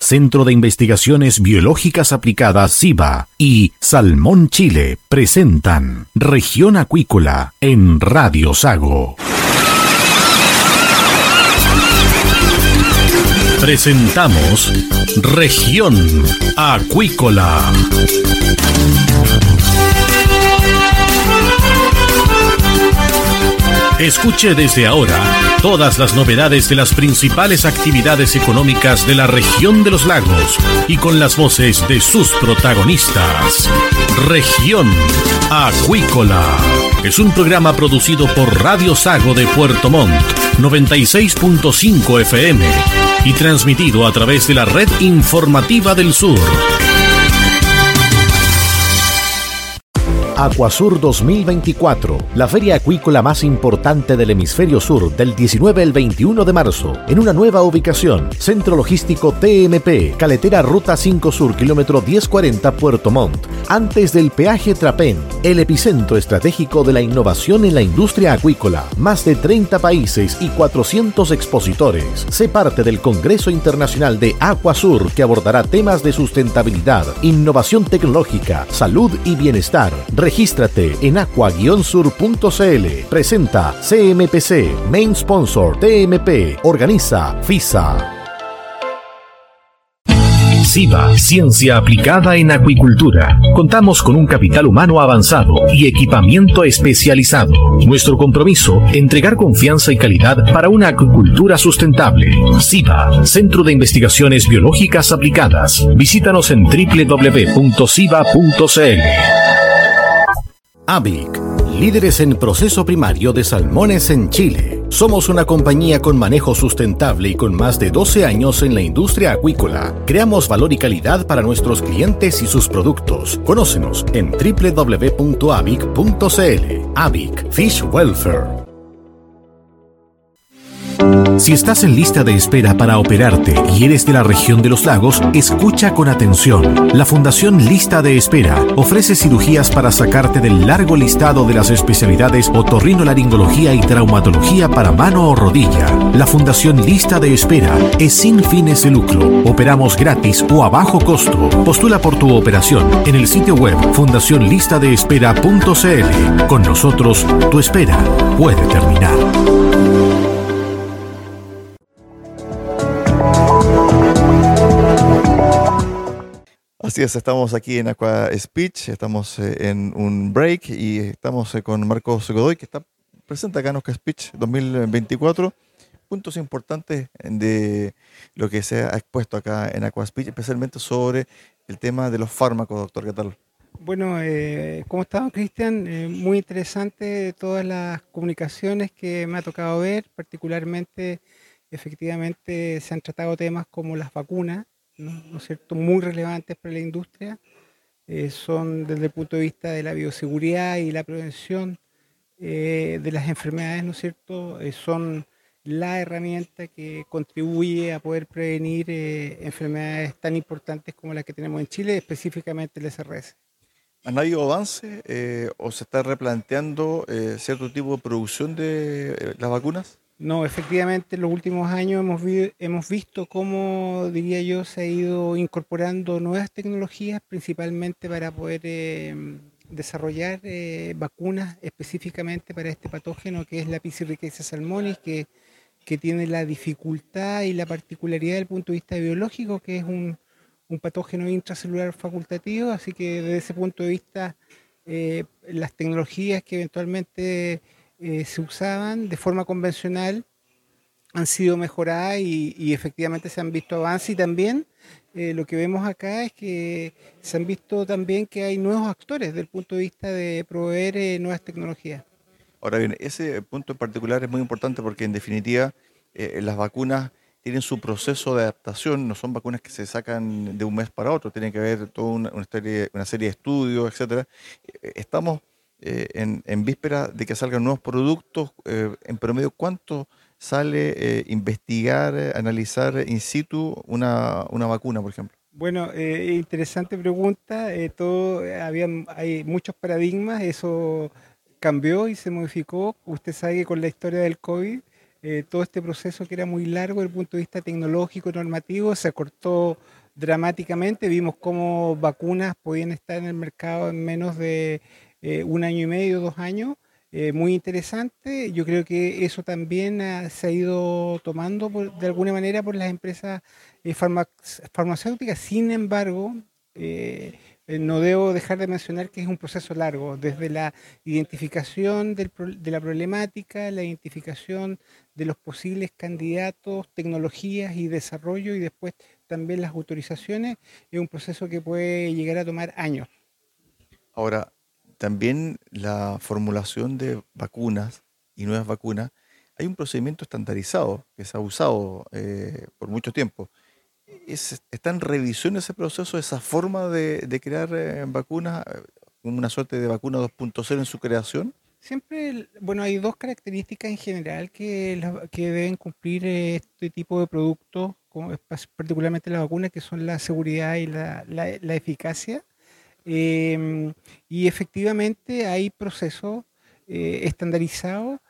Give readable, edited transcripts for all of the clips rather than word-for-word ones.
Centro de Investigaciones Biológicas Aplicadas CIBA y Salmón Chile presentan Región Acuícola en Radio Sago. Presentamos Región Acuícola. Escuche desde ahora todas las novedades de las principales actividades económicas de la región de los lagos y con las voces de sus protagonistas. Región Acuícola es un programa producido por Radio Sago de Puerto Montt, 96.5 FM y transmitido a través de la Red Informativa del Sur. Acuasur 2024, la feria acuícola más importante del hemisferio sur, del 19 al 21 de marzo, en una nueva ubicación, Centro Logístico TMP, Caletera Ruta 5 Sur, kilómetro 1040, Puerto Montt, antes del peaje Trapén, el epicentro estratégico de la innovación en la industria acuícola, más de 30 países y 400 expositores. Sé parte del Congreso Internacional de Acuasur, que abordará temas de sustentabilidad, innovación tecnológica, salud y bienestar. Regístrate en aqua-sur.cl. Presenta CMPC, Main Sponsor TMP, organiza FISA. CIBA, Ciencia Aplicada en Acuicultura. Contamos con un capital humano avanzado y equipamiento especializado. Nuestro compromiso, entregar confianza y calidad para una acuicultura sustentable. CIBA, Centro de Investigaciones Biológicas Aplicadas. Visítanos en www.ciba.cl. ABIC, líderes en proceso primario de salmones en Chile. Somos una compañía con manejo sustentable y con más de 12 años en la industria acuícola. Creamos valor y calidad para nuestros clientes y sus productos. Conócenos en www.abic.cl. ABIC, Fish Welfare. Si estás en lista de espera para operarte y eres de la región de los lagos, escucha con atención. La Fundación Lista de Espera ofrece cirugías para sacarte del largo listado de las especialidades otorrinolaringología y traumatología para mano o rodilla. La Fundación Lista de Espera es sin fines de lucro. Operamos gratis o a bajo costo. Postula por tu operación en el sitio web fundacionlistadeespera.cl. Con nosotros, tu espera puede terminar. Así es, estamos aquí en Aqua Speech, estamos en un break y estamos con Marcos Godoy, que está presente acá en Aqua Speech 2024. Puntos importantes de lo que se ha expuesto acá en Aqua Speech, especialmente sobre el tema de los fármacos, doctor. ¿Qué tal? Bueno, ¿cómo está, Cristian? Muy interesante todas las comunicaciones que me ha tocado ver, particularmente, efectivamente, se han tratado temas como las vacunas, ¿no es cierto?, muy relevantes para la industria. Son desde el punto de vista de la bioseguridad y la prevención de las enfermedades, ¿no es cierto?, son la herramienta que contribuye a poder prevenir enfermedades tan importantes como las que tenemos en Chile, específicamente el SRS. ¿Han habido avance o se está replanteando cierto tipo de producción de las vacunas? No, efectivamente, en los últimos años hemos visto cómo, diría yo, se ha ido incorporando nuevas tecnologías, principalmente para poder desarrollar vacunas específicamente para este patógeno que es la Pichirrhizia salmonis, que tiene la dificultad y la particularidad desde el punto de vista biológico, que es un patógeno intracelular facultativo, así que desde ese punto de vista las tecnologías que eventualmente se usaban de forma convencional han sido mejoradas y efectivamente se han visto avances, y también lo que vemos acá es que se han visto también que hay nuevos actores desde el punto de vista de proveer nuevas tecnologías. Ahora bien, ese punto en particular es muy importante porque en definitiva las vacunas tienen su proceso de adaptación, no son vacunas que se sacan de un mes para otro, tienen que haber toda una serie de estudios, etcétera. Estamos en víspera de que salgan nuevos productos. En promedio, ¿cuánto sale investigar, analizar in situ una vacuna, por ejemplo? Bueno, interesante pregunta. Hay muchos paradigmas, eso cambió y se modificó. Usted sabe que con la historia del COVID todo este proceso que era muy largo desde el punto de vista tecnológico, normativo, se acortó dramáticamente. Vimos cómo vacunas podían estar en el mercado en menos de 1 año y medio, 2 años. Muy interesante. Yo creo que eso también se ha ido tomando de alguna manera por las empresas farmacéuticas. Sin embargo, no debo dejar de mencionar que es un proceso largo, desde la identificación de la problemática, la identificación de los posibles candidatos, tecnologías y desarrollo, y después también las autorizaciones. Es un proceso que puede llegar a tomar años. Ahora, también la formulación de vacunas y nuevas vacunas, hay un procedimiento estandarizado que se ha usado por mucho tiempo. ¿Está en revisión ese proceso, esa forma de crear vacunas, como una suerte de vacuna 2.0 en su creación? Siempre, bueno, hay dos características en general que deben cumplir este tipo de productos, particularmente las vacunas, que son la seguridad y la eficacia. Y efectivamente hay procesos estandarizados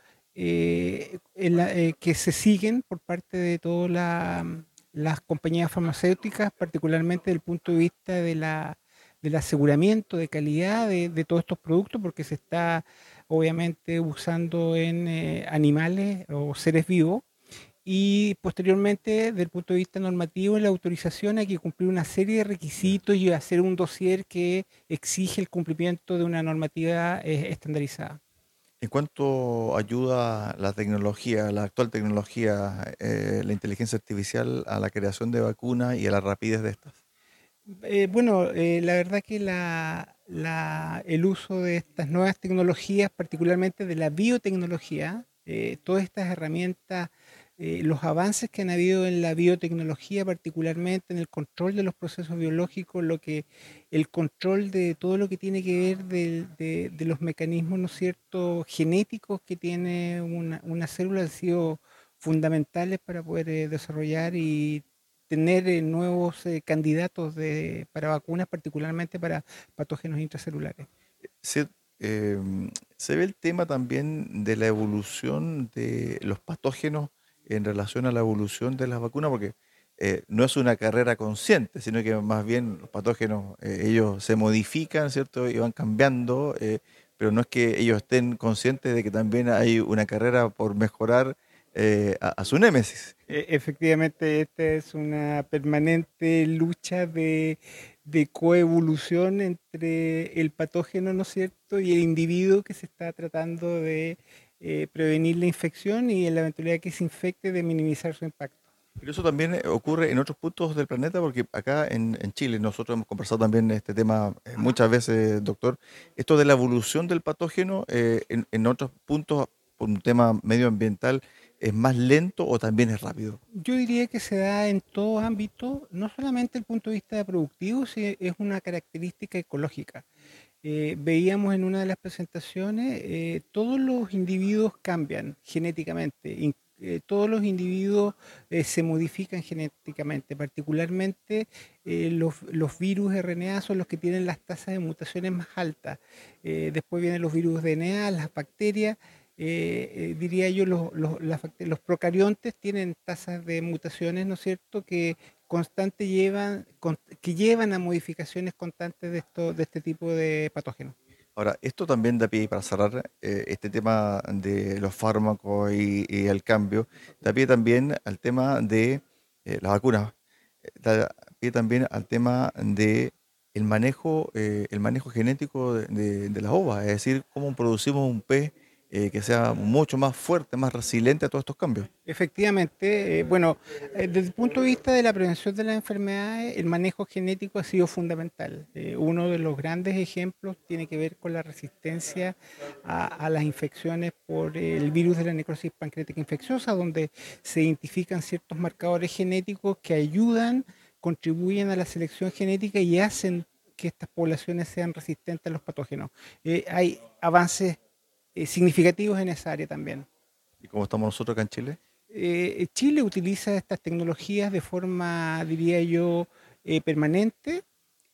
que se siguen por parte de todas las compañías farmacéuticas, particularmente desde el punto de vista del aseguramiento de calidad de todos estos productos, porque se está obviamente usando en animales o seres vivos. Y posteriormente, desde el punto de vista normativo, en la autorización hay que cumplir una serie de requisitos y hacer un dossier que exige el cumplimiento de una normativa estandarizada. ¿En cuánto ayuda la tecnología, la actual tecnología, la inteligencia artificial a la creación de vacunas y a la rapidez de estas? Bueno, la verdad que el uso de estas nuevas tecnologías, particularmente de la biotecnología, todas estas herramientas, los avances que han habido en la biotecnología, particularmente en el control de los procesos biológicos, el control de todo lo que tiene que ver de los mecanismos, ¿no es cierto?, genéticos que tiene una célula, han sido fundamentales para poder desarrollar y tener nuevos candidatos para vacunas, particularmente para patógenos intracelulares. Se, se ve el tema también de la evolución de los patógenos en relación a la evolución de las vacunas, porque no es una carrera consciente, sino que más bien los patógenos, ellos se modifican, ¿cierto? Y van cambiando, pero no es que ellos estén conscientes de que también hay una carrera por mejorar a su némesis. Efectivamente, esta es una permanente lucha de coevolución entre el patógeno, ¿no es cierto?, y el individuo que se está tratando de prevenir la infección y en la eventualidad que se infecte de minimizar su impacto. Pero eso también ocurre en otros puntos del planeta, porque acá en Chile nosotros hemos conversado también este tema muchas veces, doctor. Esto de la evolución del patógeno en otros puntos, por un tema medioambiental, ¿es más lento o también es rápido? Yo diría que se da en todo ámbito, no solamente desde el punto de vista productivo, si es una característica ecológica. Veíamos en una de las presentaciones, todos los individuos cambian genéticamente, todos los individuos se modifican genéticamente, particularmente los virus RNA son los que tienen las tasas de mutaciones más altas. Después vienen los virus DNA, las bacterias. Diría yo, los procariontes tienen tasas de mutaciones, ¿no es cierto?, que llevan a modificaciones constantes de este tipo de patógenos. Ahora, esto también da pie, para cerrar este tema de los fármacos y el cambio, da pie también al tema de las vacunas, da pie también al tema de el manejo genético de las ovas, es decir, cómo producimos un pez que sea mucho más fuerte, más resiliente a todos estos cambios. Efectivamente, bueno, desde el punto de vista de la prevención de las enfermedades, el manejo genético ha sido fundamental. Uno de los grandes ejemplos tiene que ver con la resistencia a las infecciones por el virus de la necrosis pancreática infecciosa, donde se identifican ciertos marcadores genéticos que ayudan, contribuyen a la selección genética y hacen que estas poblaciones sean resistentes a los patógenos. Hay avances significativos en esa área también. ¿Y cómo estamos nosotros acá en Chile? Chile utiliza estas tecnologías de forma, diría yo, permanente.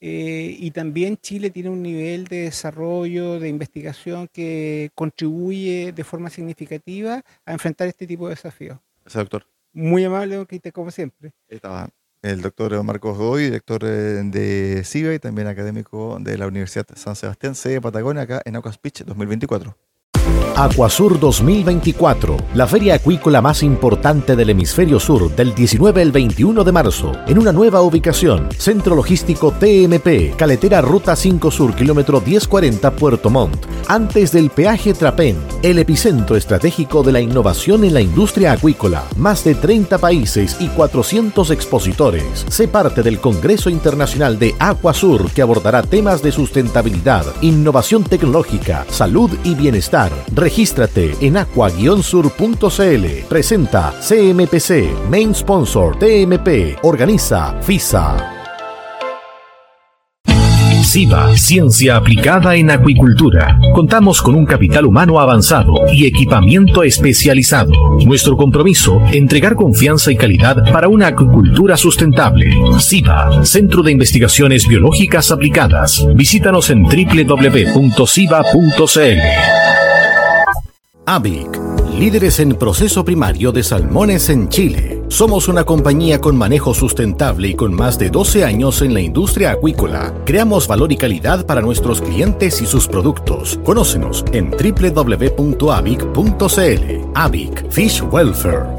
y también Chile tiene un nivel de desarrollo, de investigación que contribuye de forma significativa a enfrentar este tipo de desafíos. Ese doctor. Muy amable, don Cristian, como siempre. Estaba el doctor Marcos Godoy, director de CIBA y también académico de la Universidad de San Sebastián, sede de Patagonia, acá en Aqua Speech 2024. Aquasur 2024, la feria acuícola más importante del hemisferio sur del 19 al 21 de marzo, en una nueva ubicación, Centro Logístico TMP, Caletera Ruta 5 Sur, kilómetro 1040 Puerto Montt, antes del peaje Trapén, el epicentro estratégico de la innovación en la industria acuícola, más de 30 países y 400 expositores. Sé parte del Congreso Internacional de Aquasur que abordará temas de sustentabilidad, innovación tecnológica, salud y bienestar. Regístrate en aqua-sur.cl. Presenta CMPC, Main Sponsor TMP, organiza FISA. CIBA, ciencia aplicada en acuicultura. Contamos con un capital humano avanzado y equipamiento especializado. Nuestro compromiso, entregar confianza y calidad para una acuicultura sustentable. CIBA, Centro de Investigaciones Biológicas Aplicadas. Visítanos en www.ciba.cl. AVIC, líderes en proceso primario de salmones en Chile. Somos una compañía con manejo sustentable y con más de 12 años en la industria acuícola. Creamos valor y calidad para nuestros clientes y sus productos. Conócenos en www.avic.cl. AVIC, Fish Welfare.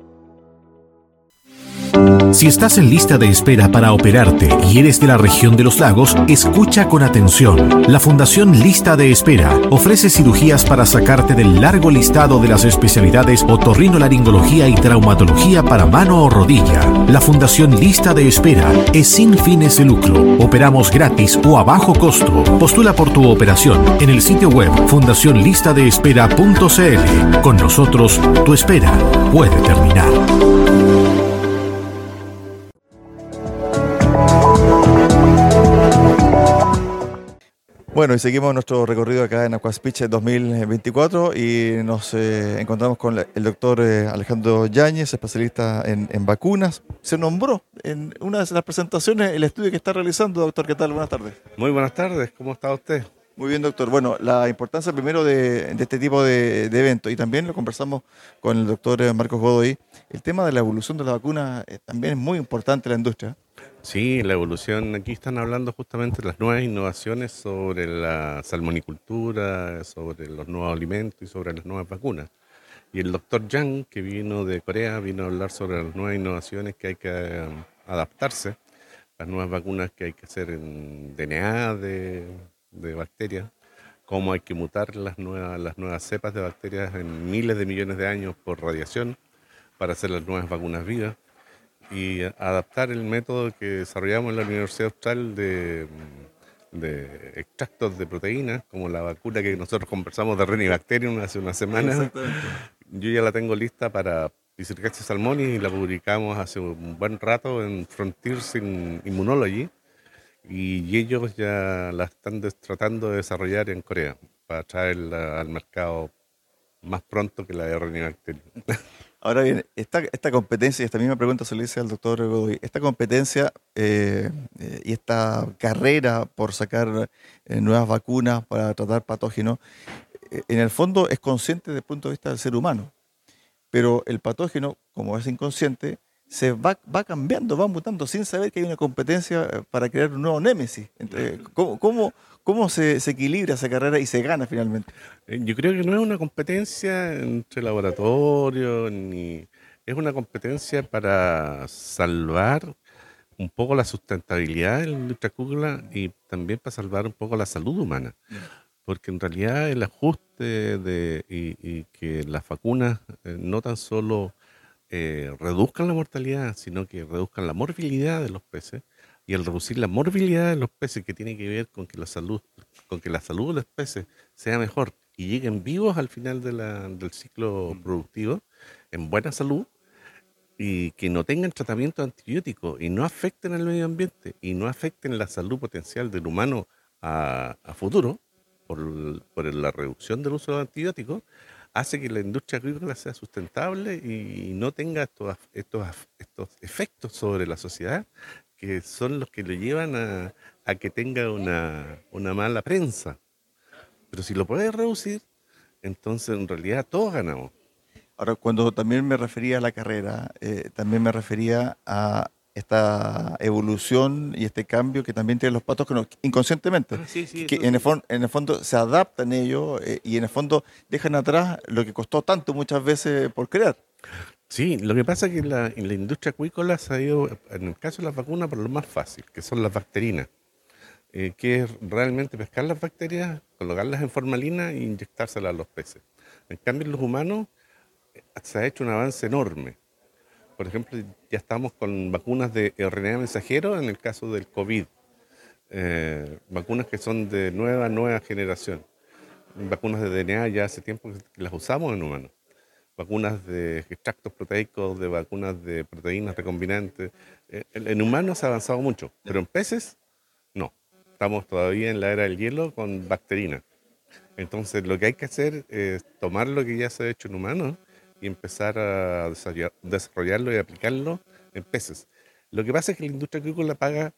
Si estás en lista de espera para operarte y eres de la región de los lagos, escucha con atención. La Fundación Lista de Espera ofrece cirugías para sacarte del largo listado de las especialidades otorrinolaringología y traumatología para mano o rodilla. La Fundación Lista de Espera es sin fines de lucro. Operamos gratis o a bajo costo. Postula por tu operación en el sitio web fundacionlistadeespera.cl. Con nosotros, tu espera puede terminar. Bueno, y seguimos nuestro recorrido acá en Aqua Speech 2024 y nos encontramos con el doctor Alejandro Yáñez, especialista en vacunas. Se nombró en una de las presentaciones el estudio que está realizando. Doctor, ¿qué tal? Buenas tardes. Muy buenas tardes, ¿cómo está usted? Muy bien, doctor. Bueno, la importancia primero de este tipo de eventos, y también lo conversamos con el doctor Marcos Godoy, el tema de la evolución de la vacuna también es muy importante en la industria. Sí, la evolución, aquí están hablando justamente de las nuevas innovaciones sobre la salmonicultura, sobre los nuevos alimentos y sobre las nuevas vacunas. Y el doctor Yang, que vino de Corea, vino a hablar sobre las nuevas innovaciones que hay que adaptarse, las nuevas vacunas que hay que hacer en DNA de bacterias, cómo hay que mutar las nuevas cepas de bacterias en miles de millones de años por radiación para hacer las nuevas vacunas vivas. Y adaptar el método que desarrollamos en la Universidad Austral de extractos de proteínas, como la vacuna que nosotros conversamos de Renibacterium hace una semana. Yo ya la tengo lista para Pizziricacea salmonis y la publicamos hace un buen rato en Frontiers in Immunology, y ellos ya la están tratando de desarrollar en Corea para traerla al mercado más pronto que la de Renibacterium. Ahora bien, esta competencia, y esta misma pregunta se le hice al doctor Godoy, esta competencia y esta carrera por sacar nuevas vacunas para tratar patógenos, en el fondo es consciente desde el punto de vista del ser humano, pero el patógeno, como es inconsciente, se va cambiando, va mutando sin saber que hay una competencia para crear un nuevo némesis. ¿Cómo se equilibra esa carrera y se gana finalmente? Yo creo que no es una competencia entre laboratorios, ni es una competencia para salvar un poco la sustentabilidad de la industria acuícola y también para salvar un poco la salud humana. Porque en realidad el ajuste y que las vacunas no tan solo reduzcan la mortalidad, sino que reduzcan la morbilidad de los peces. Y al reducir la morbilidad de los peces, que tiene que ver con que la salud de los peces sea mejor y lleguen vivos al final del ciclo productivo, en buena salud, y que no tengan tratamiento antibiótico y no afecten al medio ambiente y no afecten la salud potencial del humano a futuro, por la reducción del uso de antibióticos, hace que la industria agrícola sea sustentable y no tenga estos efectos sobre la sociedad que son los que lo llevan a que tenga una mala prensa. Pero si lo puedes reducir, entonces en realidad todos ganamos. Ahora, cuando también me refería a la carrera, también me refería a esta evolución y este cambio que también tienen los patos inconscientemente, que en el fondo se adaptan ellos y en el fondo dejan atrás lo que costó tanto muchas veces por crear. Sí, lo que pasa es que en la industria acuícola se ha ido, en el caso de las vacunas, por lo más fácil, que son las bacterinas, que es realmente pescar las bacterias, colocarlas en formalina e inyectárselas a los peces. En cambio, en los humanos se ha hecho un avance enorme. Por ejemplo, ya estamos con vacunas de RNA mensajero en el caso del COVID, vacunas que son de nueva generación. Vacunas de DNA ya hace tiempo que las usamos en humanos. Vacunas de extractos proteicos, de vacunas de proteínas recombinantes. En humanos se ha avanzado mucho, pero en peces no. Estamos todavía en la era del hielo con bacterinas. Entonces lo que hay que hacer es tomar lo que ya se ha hecho en humanos y empezar a desarrollarlo y aplicarlo en peces. Lo que pasa es que la industria acuícola paga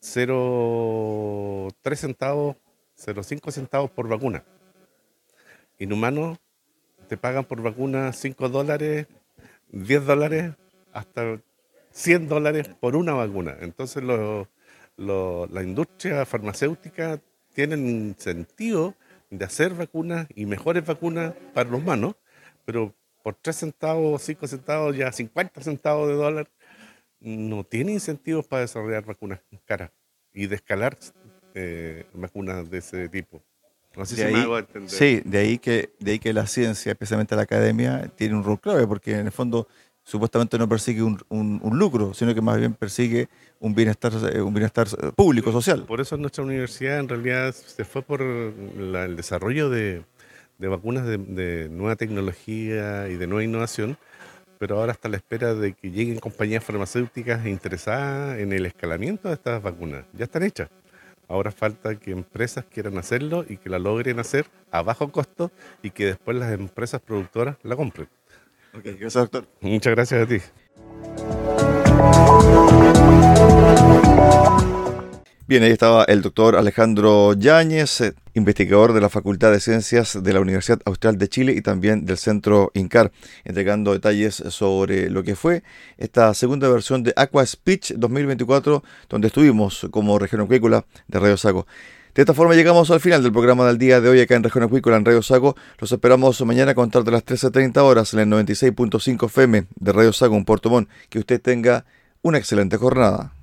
0,3 centavos, 0,5 centavos por vacuna. En humanos te pagan por vacuna $5, $10, hasta $100 por una vacuna. Entonces la industria farmacéutica tiene incentivo de hacer vacunas y mejores vacunas para los humanos, pero por 3 centavos, 5 centavos, ya 50 centavos de dólar, no tiene incentivos para desarrollar vacunas caras y de escalar vacunas de ese tipo. No sé si me hago entender. Sí, de ahí que la ciencia, especialmente la academia, tiene un rol clave, porque en el fondo supuestamente no persigue un lucro, sino que más bien persigue un bienestar público, social. Por eso nuestra universidad en realidad se fue por el desarrollo de vacunas de nueva tecnología y de nueva innovación, pero ahora está a la espera de que lleguen compañías farmacéuticas interesadas en el escalamiento de estas vacunas. Ya están hechas. Ahora falta que empresas quieran hacerlo y que la logren hacer a bajo costo y que después las empresas productoras la compren. Okay, gracias, doctor. Muchas gracias a ti. Bien, ahí estaba el doctor Alejandro Yáñez, investigador de la Facultad de Ciencias de la Universidad Austral de Chile y también del Centro INCAR, entregando detalles sobre lo que fue esta segunda versión de Aqua Speech 2024, donde estuvimos como Región Acuícola de Radio Sago. De esta forma llegamos al final del programa del día de hoy acá en Región Acuícola en Radio Sago. Los esperamos mañana a contar de las 13:30 horas en el 96.5 FM de Radio Sago en Puerto Montt. Que usted tenga una excelente jornada.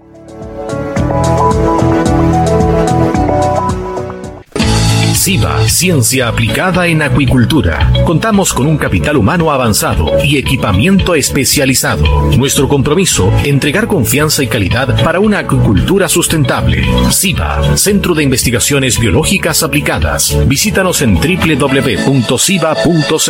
SIVA, Ciencia Aplicada en Acuicultura. Contamos con un capital humano avanzado y equipamiento especializado. Nuestro compromiso, entregar confianza y calidad para una acuicultura sustentable. SIVA, Centro de Investigaciones Biológicas Aplicadas. Visítanos en www.siva.cl.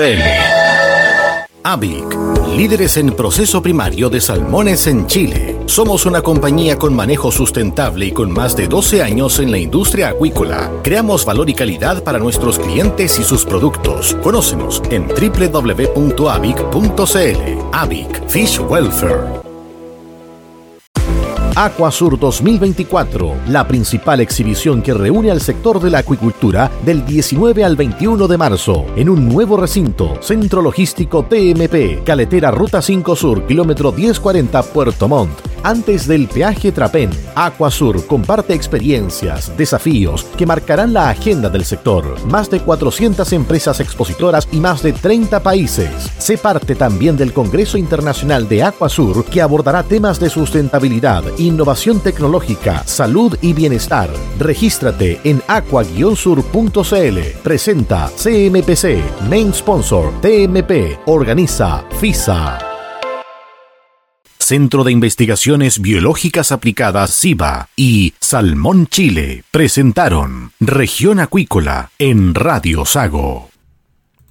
AVIC, líderes en proceso primario de salmones en Chile. Somos una compañía con manejo sustentable y con más de 12 años en la industria acuícola. Creamos valor y calidad para nuestros clientes y sus productos. Conócenos en www.avic.cl. AVIC, Fish Welfare. Aquasur 2024, la principal exhibición que reúne al sector de la acuicultura del 19 al 21 de marzo, en un nuevo recinto, Centro Logístico TMP, Caletera Ruta 5 Sur, kilómetro 1040 Puerto Montt. Antes del peaje Trapén, Aquasur comparte experiencias, desafíos que marcarán la agenda del sector. Más de 400 empresas expositoras y más de 30 países. Sé parte también del Congreso Internacional de Aquasur, que abordará temas de sustentabilidad, innovación tecnológica, salud y bienestar. Regístrate en aqua-sur.cl. Presenta CMPC, Main Sponsor, TMP, organiza FISA. Centro de Investigaciones Biológicas Aplicadas SIVA y Salmón Chile presentaron Región Acuícola en Radio Sago.